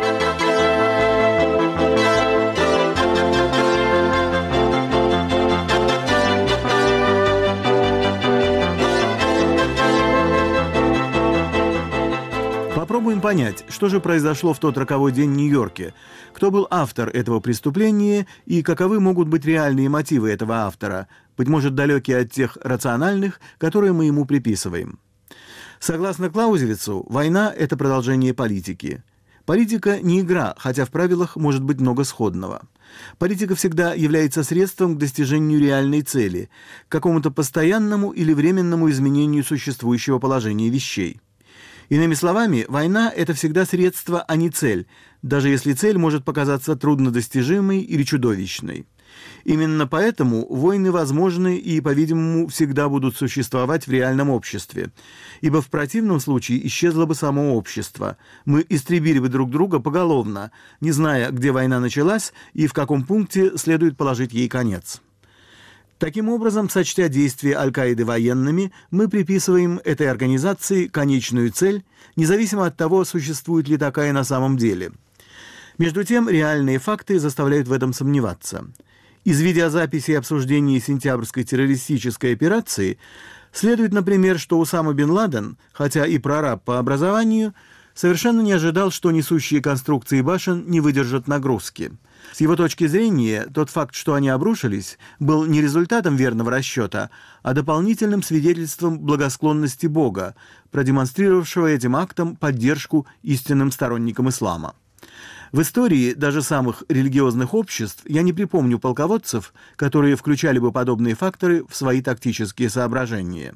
Попробуем понять, что же произошло в тот роковой день в Нью-Йорке, кто был автор этого преступления и каковы могут быть реальные мотивы этого автора, быть может, далекие от тех рациональных, которые мы ему приписываем. Согласно Клаузевицу, война – это продолжение политики. Политика не игра, хотя в правилах может быть много сходного. Политика всегда является средством к достижению реальной цели, к какому-то постоянному или временному изменению существующего положения вещей. Иными словами, война – это всегда средство, а не цель, даже если цель может показаться труднодостижимой или чудовищной. Именно поэтому войны возможны и, по-видимому, всегда будут существовать в реальном обществе, ибо в противном случае исчезло бы само общество. Мы истребили бы друг друга поголовно, не зная, где война началась и в каком пункте следует положить ей конец. Таким образом, сочтя действия Аль-Каиды военными, мы приписываем этой организации конечную цель, независимо от того, существует ли такая на самом деле. Между тем, реальные факты заставляют в этом сомневаться. Из видеозаписи обсуждений сентябрьской террористической операции следует, например, что Усама бен Ладен, хотя и прораб по образованию, совершенно не ожидал, что несущие конструкции башен не выдержат нагрузки. С его точки зрения, тот факт, что они обрушились, был не результатом верного расчета, а дополнительным свидетельством благосклонности Бога, продемонстрировавшего этим актом поддержку истинным сторонникам ислама. В истории даже самых религиозных обществ я не припомню полководцев, которые включали бы подобные факторы в свои тактические соображения.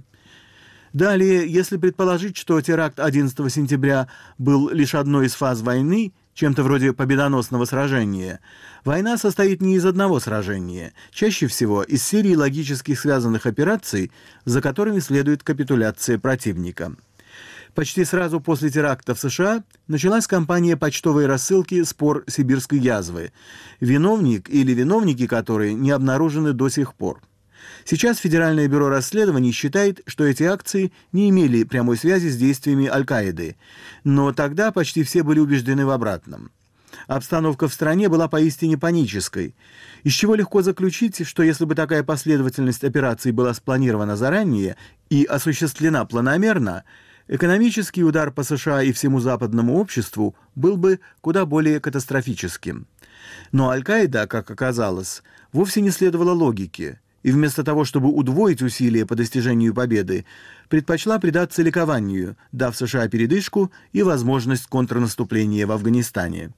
Далее, если предположить, что теракт 11 сентября был лишь одной из фаз войны, чем-то вроде победоносного сражения, война состоит не из одного сражения, чаще всего из серии логически связанных операций, за которыми следует капитуляция противника. Почти сразу после теракта в США началась кампания почтовой рассылки «Спор сибирской язвы», виновник или виновники которой не обнаружены до сих пор. Сейчас Федеральное бюро расследований считает, что эти акции не имели прямой связи с действиями Аль-Каиды, но тогда почти все были убеждены в обратном. Обстановка в стране была поистине панической, из чего легко заключить, что если бы такая последовательность операций была спланирована заранее и осуществлена планомерно, экономический удар по США и всему западному обществу был бы куда более катастрофическим. Но Аль-Каида, как оказалось, вовсе не следовала логике, и вместо того, чтобы удвоить усилия по достижению победы, предпочла предаться ликованию, дав США передышку и возможность контрнаступления в Афганистане.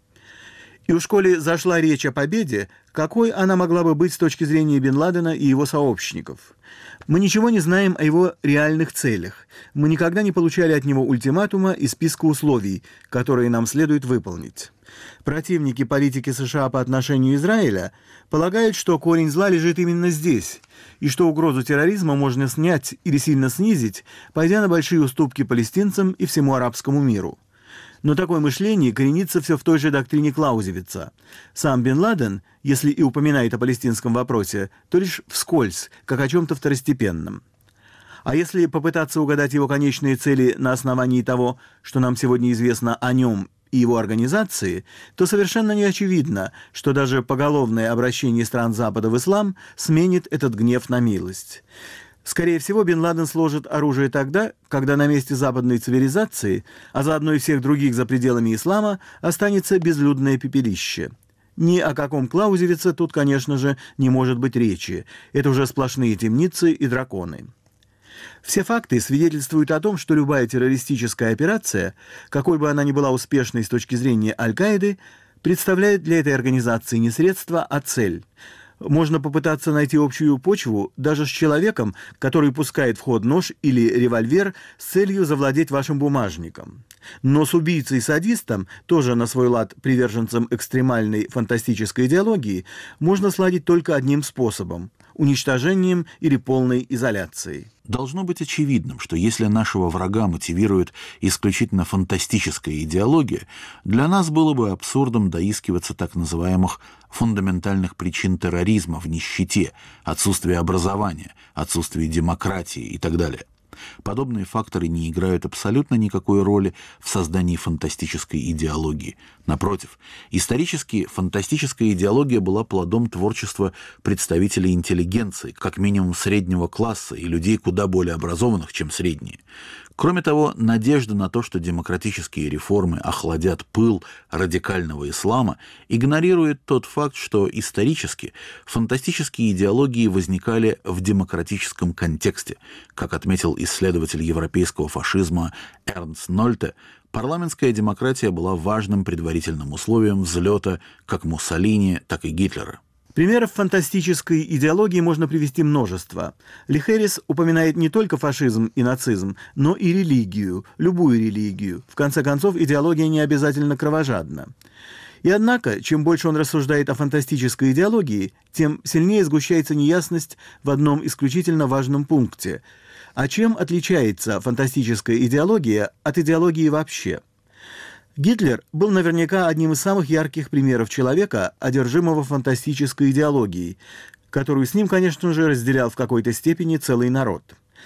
И уж коли зашла речь о победе, какой она могла бы быть с точки зрения Бен Ладена и его сообщников? Мы ничего не знаем о его реальных целях. Мы никогда не получали от него ультиматума и списка условий, которые нам следует выполнить. Противники политики США по отношению Израиля полагают, что корень зла лежит именно здесь, и что угрозу терроризма можно снять или сильно снизить, пойдя на большие уступки палестинцам и всему арабскому миру. Но такое мышление коренится все в той же доктрине Клаузевица. Сам Бен Ладен, если и упоминает о палестинском вопросе, то лишь вскользь, как о чем-то второстепенном. А если попытаться угадать его конечные цели на основании того, что нам сегодня известно о нем и его организации, то совершенно не очевидно, что даже поголовное обращение стран Запада в ислам сменит этот гнев на милость. Скорее всего, Бен Ладен сложит оружие тогда, когда на месте западной цивилизации, а заодно и всех других за пределами ислама, останется безлюдное пепелище. Ни о каком Клаузевице тут, конечно же, не может быть речи. Это уже сплошные темницы и драконы. Все факты свидетельствуют о том, что любая террористическая операция, какой бы она ни была успешной с точки зрения Аль-Каиды, представляет для этой организации не средство, а цель. Можно попытаться найти общую почву даже с человеком, который пускает в ход нож или револьвер с целью завладеть вашим бумажником. Но с убийцей-садистом, тоже на свой лад приверженцем экстремальной фантастической идеологии, можно сладить только одним способом – уничтожением или полной изоляцией. Должно быть очевидным, что если нашего врага мотивирует исключительно фантастическая идеология, для нас было бы абсурдом доискиваться так называемых фундаментальных причин терроризма в нищете, отсутствии образования, отсутствии демократии и так далее. Подобные факторы не играют абсолютно никакой роли в создании фантастической идеологии. Напротив, исторически фантастическая идеология была плодом творчества представителей интеллигенции, как минимум среднего класса и людей куда более образованных, чем средние. Кроме того, надежда на то, что демократические реформы охладят пыл радикального ислама, игнорирует тот факт, что исторически фантастические идеологии возникали в демократическом контексте. Как отметил исследователь европейского фашизма Эрнст Нольте, парламентская демократия была важным предварительным условием взлета как Муссолини, так и Гитлера. Примеров фантастической идеологии можно привести множество. Ли Хэрис упоминает не только фашизм и нацизм, но и религию, любую религию. В конце концов, идеология не обязательно кровожадна. И однако, чем больше он рассуждает о фантастической идеологии, тем сильнее сгущается неясность в одном исключительно важном пункте. А чем отличается фантастическая идеология от идеологии вообще? Гитлер был наверняка одним из самых ярких примеров человека, одержимого фантастической идеологией, которую с ним, конечно же, разделял в какой-то степени целый народ.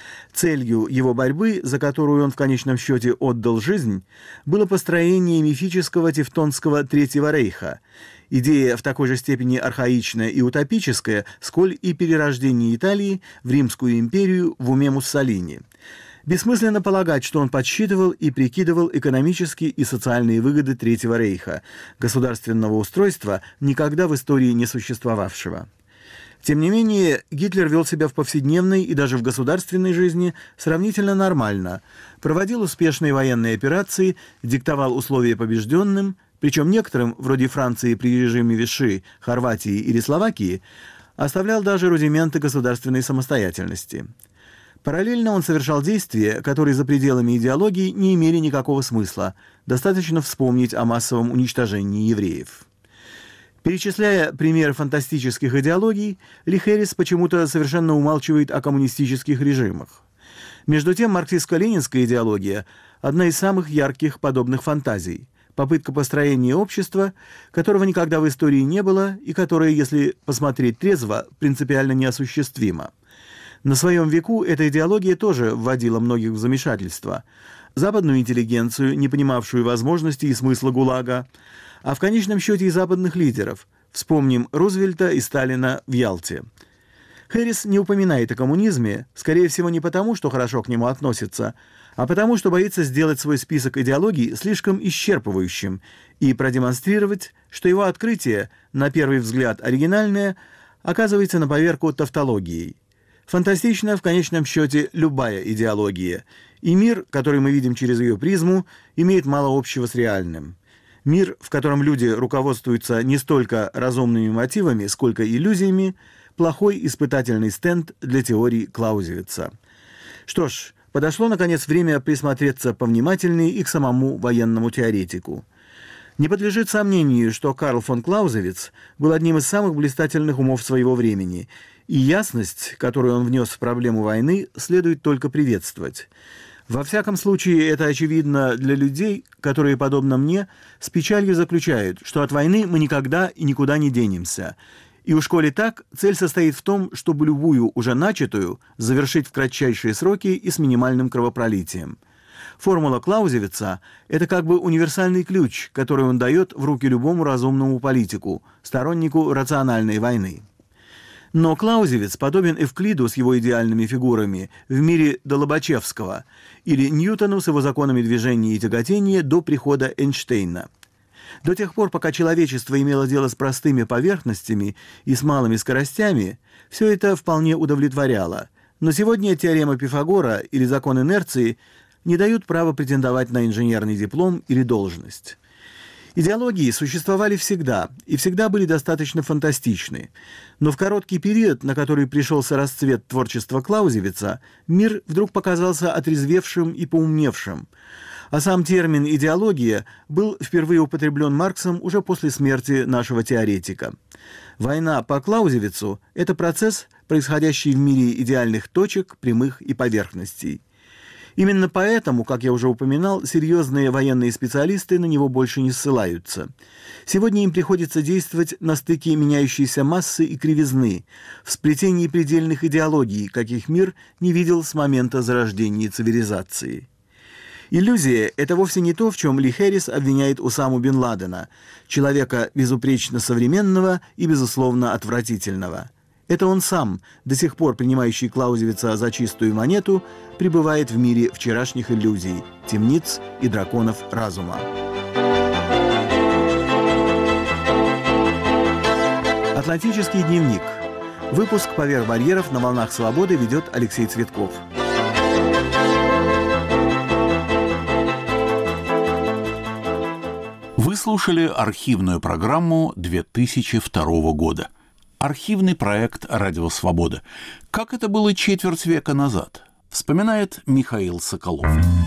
Целью его борьбы, за которую он в конечном счете отдал жизнь, было построение мифического Тевтонского Третьего Рейха, идея в такой же степени архаичная и утопическая, сколь и перерождение Италии в Римскую империю в уме Муссолини. Бессмысленно полагать, что он подсчитывал и прикидывал экономические и социальные выгоды Третьего Рейха, государственного устройства, никогда в истории не существовавшего. Тем не менее, Гитлер вел себя в повседневной и даже в государственной жизни сравнительно нормально, проводил успешные военные операции, диктовал условия побежденным, причем некоторым, вроде Франции при режиме Виши, Хорватии или Словакии, оставлял даже рудименты государственной самостоятельности. Параллельно он совершал действия, которые за пределами идеологии не имели никакого смысла. Достаточно вспомнить о массовом уничтожении евреев. Перечисляя примеры фантастических идеологий, Ли Хэрис почему-то совершенно умалчивает о коммунистических режимах. Между тем, марксистско-ленинская идеология – одна из самых ярких подобных фантазий. Попытка построения общества, которого никогда в истории не было и которое, если посмотреть трезво, принципиально неосуществимо. На своем веку эта идеология тоже вводила многих в замешательство. Западную интеллигенцию, не понимавшую возможностей и смысла ГУЛАГа, а в конечном счете и западных лидеров. Вспомним Рузвельта и Сталина в Ялте. Хэрис не упоминает о коммунизме, скорее всего, не потому, что хорошо к нему относится, а потому, что боится сделать свой список идеологий слишком исчерпывающим и продемонстрировать, что его открытие, на первый взгляд оригинальное, оказывается на поверку тавтологией. Фантастична в конечном счете любая идеология, и мир, который мы видим через ее призму, имеет мало общего с реальным. Мир, в котором люди руководствуются не столько разумными мотивами, сколько иллюзиями, плохой испытательный стенд для теорий Клаузевица. Что ж, подошло, наконец, время присмотреться повнимательнее и к самому военному теоретику. Не подлежит сомнению, что Карл фон Клаузевиц был одним из самых блистательных умов своего времени, и ясность, которую он внес в проблему войны, следует только приветствовать. Во всяком случае, это очевидно для людей, которые, подобно мне, с печалью заключают, что от войны мы никогда и никуда не денемся. И уж коли так, цель состоит в том, чтобы любую уже начатую завершить в кратчайшие сроки и с минимальным кровопролитием. Формула Клаузевица – это как бы универсальный ключ, который он дает в руки любому разумному политику, стороннику рациональной войны. Но Клаузевиц подобен Эвклиду с его идеальными фигурами в мире до Лобачевского или Ньютону с его законами движения и тяготения до прихода Эйнштейна. До тех пор, пока человечество имело дело с простыми поверхностями и с малыми скоростями, все это вполне удовлетворяло. Но сегодня теорема Пифагора или закон инерции не дают права претендовать на инженерный диплом или должность. Идеологии существовали всегда, и всегда были достаточно фантастичны. Но в короткий период, на который пришелся расцвет творчества Клаузевица, мир вдруг показался отрезвевшим и поумневшим. А сам термин «идеология» был впервые употреблен Марксом уже после смерти нашего теоретика. Война по Клаузевицу – это процесс, происходящий в мире идеальных точек, прямых и поверхностей. Именно поэтому, как я уже упоминал, серьезные военные специалисты на него больше не ссылаются. Сегодня им приходится действовать на стыке меняющейся массы и кривизны, в сплетении предельных идеологий, каких мир не видел с момента зарождения цивилизации. Иллюзия – это вовсе не то, в чем Ли Хэрис обвиняет Усаму бен Ладена, человека безупречно современного и, безусловно, отвратительного. Это он сам, до сих пор принимающий Клаузевица за чистую монету, пребывает в мире вчерашних иллюзий, темниц и драконов разума. Атлантический дневник. Выпуск «Поверх барьеров» на волнах свободы ведет Алексей Цветков. Вы слушали архивную программу 2002 года. Архивный проект «Радио Свобода». Как это было четверть века назад, вспоминает Михаил Соколов.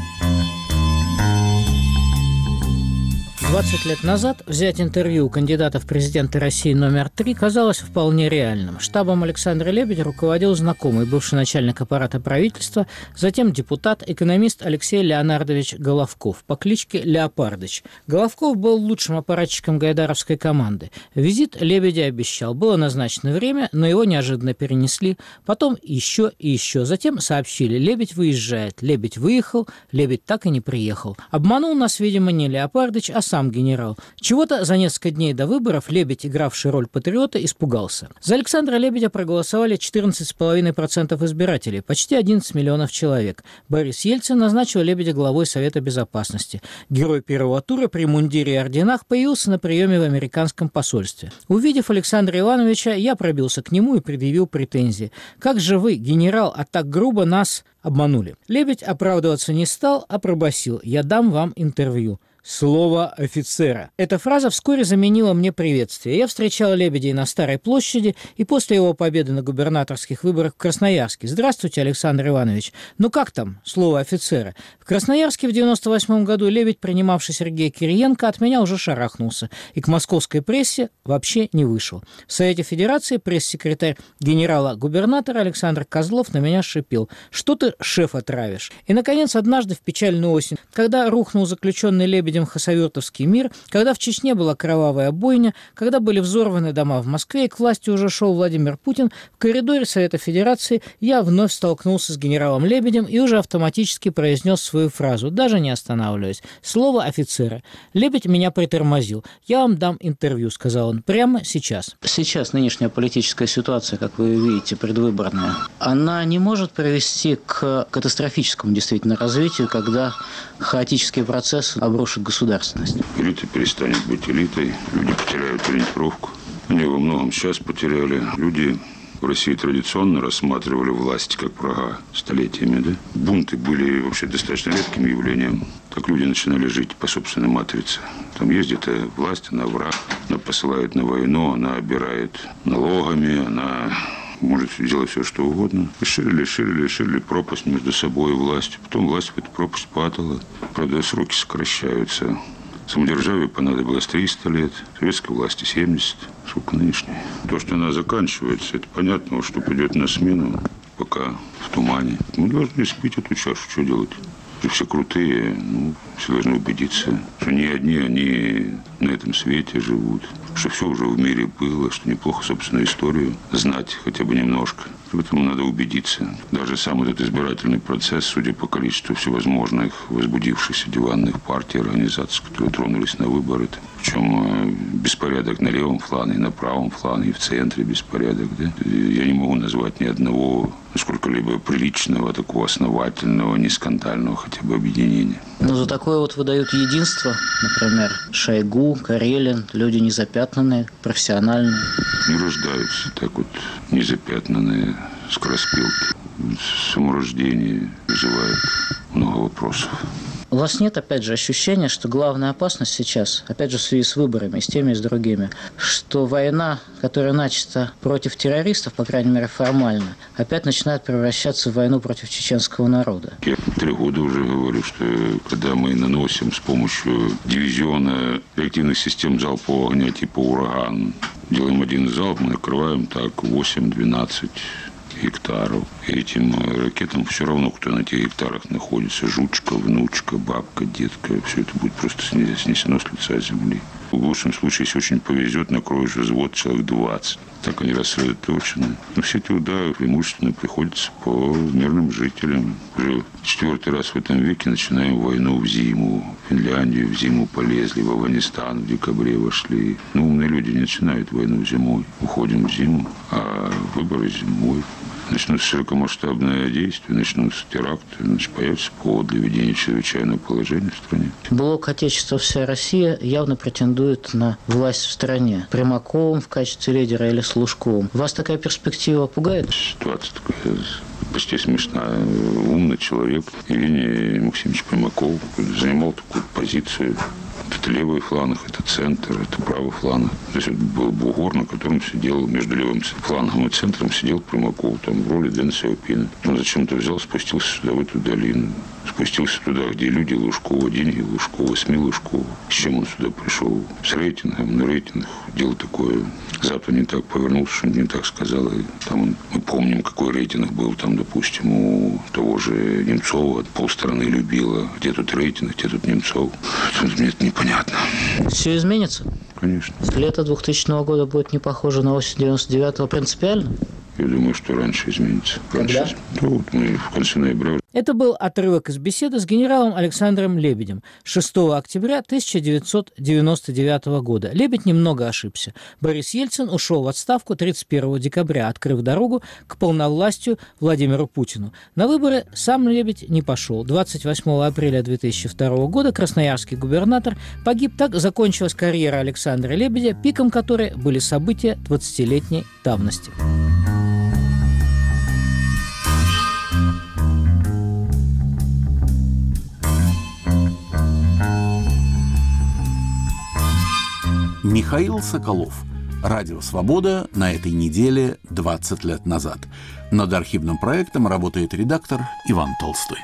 20 лет назад взять интервью у кандидата в президенты России номер 3 казалось вполне реальным. Штабом Александра Лебедя руководил знакомый, бывший начальник аппарата правительства, затем депутат, экономист Алексей Леонардович Головков по кличке Леопардыч. Головков был лучшим аппаратчиком гайдаровской команды. Визит Лебедя обещал. Было назначено время, но его неожиданно перенесли. Потом еще и еще. Затем сообщили: Лебедь выезжает. Лебедь выехал, Лебедь так и не приехал. Обманул нас, видимо, не Леопардыч, а сам генерал. Чего-то за несколько дней до выборов Лебедь, игравший роль патриота, испугался. За Александра Лебедя проголосовали 14,5% избирателей, почти 11 миллионов человек. Борис Ельцин назначил Лебедя главой Совета Безопасности. Герой первого тура при мундире и орденах появился на приеме в американском посольстве. Увидев Александра Ивановича, я пробился к нему и предъявил претензии. «Как же вы, генерал, а так грубо нас обманули?» Лебедь оправдываться не стал, а пробасил: «Я дам вам интервью». Слово офицера. Эта фраза вскоре заменила мне приветствие. Я встречал Лебедя на Старой площади и после его победы на губернаторских выборах в Красноярске. «Здравствуйте, Александр Иванович. Ну как там? Слово офицера». В Красноярске в 98 году Лебедь, принимавший Сергея Кириенко, от меня уже шарахнулся и к московской прессе вообще не вышел. В Совете Федерации пресс-секретарь генерала-губернатора Александр Козлов на меня шипел: «Что ты шефа травишь?» И, наконец, однажды в печальную осень, когда рухнул заключенный Лебедь Лебедем хасавюртовский мир, когда в Чечне была кровавая бойня, когда были взорваны дома в Москве и к власти уже шел Владимир Путин, в коридоре Совета Федерации я вновь столкнулся с генералом Лебедем и уже автоматически произнес свою фразу, даже не останавливаясь. Слово офицера. Лебедь меня притормозил. «Я вам дам интервью», — сказал он, — «прямо сейчас». Сейчас нынешняя политическая ситуация, как вы видите, предвыборная, она не может привести к катастрофическому действительно развитию, когда хаотические процессы обрушат государственность. Элита перестанет быть элитой, люди потеряют ориентировку. Они во многом сейчас потеряли. Люди в России традиционно рассматривали власть как врага столетиями. Да? Бунты были вообще достаточно редким явлением. Так люди начинали жить по собственной матрице. Там есть где-то власть, она враг, она посылает на войну, она обирает налогами, она может делать все, что угодно. И ширили пропасть между собой и властью. Потом власть в эту пропасть падала. Правда, сроки сокращаются. Самодержавию понадобилось 300 лет, советской власти 70, сколько нынешней. То, что она заканчивается, это понятно, что придет на смену, пока в тумане. Мы должны испить эту чашу, что делать? Все крутые, все должны убедиться, что не одни они на этом свете живут, что все уже в мире было, что неплохо собственную историю знать хотя бы немножко. В этом надо убедиться. Даже сам этот избирательный процесс, судя по количеству всевозможных возбудившихся диванных партий, организаций, которые тронулись на выборы, причем беспорядок на левом фланге, на правом фланге, и в центре беспорядок. Да? Я не могу назвать ни одного сколько-либо приличного, такого основательного, не скандального хотя бы объединения. Но за такое вот выдают единство, например, Шойгу, Карелин, люди незапятнанные, профессиональные. Не рождаются так вот незапятнанные скороспелки. Саморождение вызывает много вопросов. У вас нет, опять же, ощущения, что главная опасность сейчас, опять же, в связи с выборами, с теми и с другими, что война, которая начата против террористов, по крайней мере, формально, опять начинает превращаться в войну против чеченского народа? Я 3 года уже говорю, что когда мы наносим с помощью дивизиона реактивных систем залпового огня типа «Ураган», делаем один залп, мы накрываем так 8-12 гектаров. И этим ракетам все равно, кто на этих гектарах находится. Жучка, внучка, бабка, детка. Все это будет просто снесено с лица земли. В лучшем случае, если очень повезет, накроешь взвод человек 20. Так они рассредоточены. Но все эти удары преимущественно приходятся по мирным жителям. Уже 4-й раз в этом веке начинаем войну в зиму. В Финляндию в зиму полезли, в Афганистан в декабре вошли. Но умные люди не начинают войну зимой. Уходим в зиму, а выборы зимой. Начнутся широкомасштабные действия, начнутся теракты, значит, появится повод для введения чрезвычайного положения в стране. Блок «Отечество. Вся Россия» явно претендует на власть в стране. Примаковым в качестве лидера или с Лужковым. Вас такая перспектива пугает? Ситуация такая почти смешная. Умный человек Евгений Максимович Примаков занимал такую позицию. Это левый фланг, это центр, это правый фланг. Здесь вот был бугор, на котором сидел, между левым флангом и центром сидел Примаков, там в роли Дэн Сяопина. Он зачем-то взял, спустился сюда, в эту долину. Спустился туда, где люди Лужкова, деньги Лужкова, СМИ Лужкова. С чем он сюда пришел? С рейтингом, на рейтинг. Дело такое. Запад не так повернулся, что не так сказал. И там мы помним, какой рейтинг был там, допустим, у того же Немцова. Полстраны любила. Где тут рейтинг, где тут Немцов? Мне это непонятно. Все изменится? Конечно. Лето 2000 года будет не похоже на осень 99-го принципиально? Я думаю, что раньше изменится. Когда? Ну, вот мы в конце ноября. Это был отрывок из беседы с генералом Александром Лебедем 6 октября 1999 года. Лебедь немного ошибся. Борис Ельцин ушел в отставку 31 декабря, открыв дорогу к полновластию Владимиру Путину. На выборы сам Лебедь не пошел. 28 апреля 2002 года красноярский губернатор погиб. Так закончилась карьера Александра Лебедя, пиком которой были события 20-летней давности. Михаил Соколов. Радио «Свобода» на этой неделе 20 лет назад. Над архивным проектом работает редактор Иван Толстой.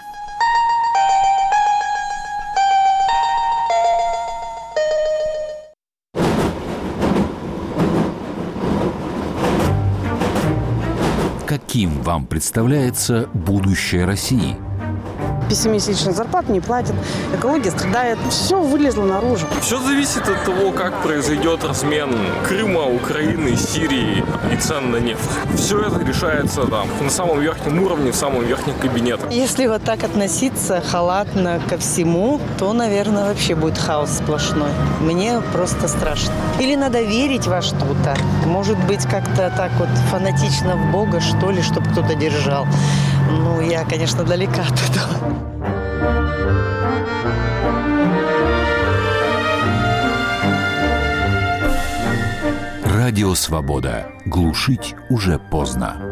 Каким вам представляется будущее России? пессимистичная, зарплату не платят, экология страдает. Все вылезло наружу. Все зависит от того, как произойдет размен Крыма, Украины, Сирии и цен на нефть. Все это решается там на самом верхнем уровне, в самом верхнем кабинете. Если вот так относиться халатно ко всему, то, наверное, вообще будет хаос сплошной. Мне просто страшно. Или надо верить во что-то. Может быть, как-то так вот фанатично в Бога, что ли, чтобы кто-то держал. Ну, я, конечно, далека от этого. Радио «Свобода». Глушить уже поздно.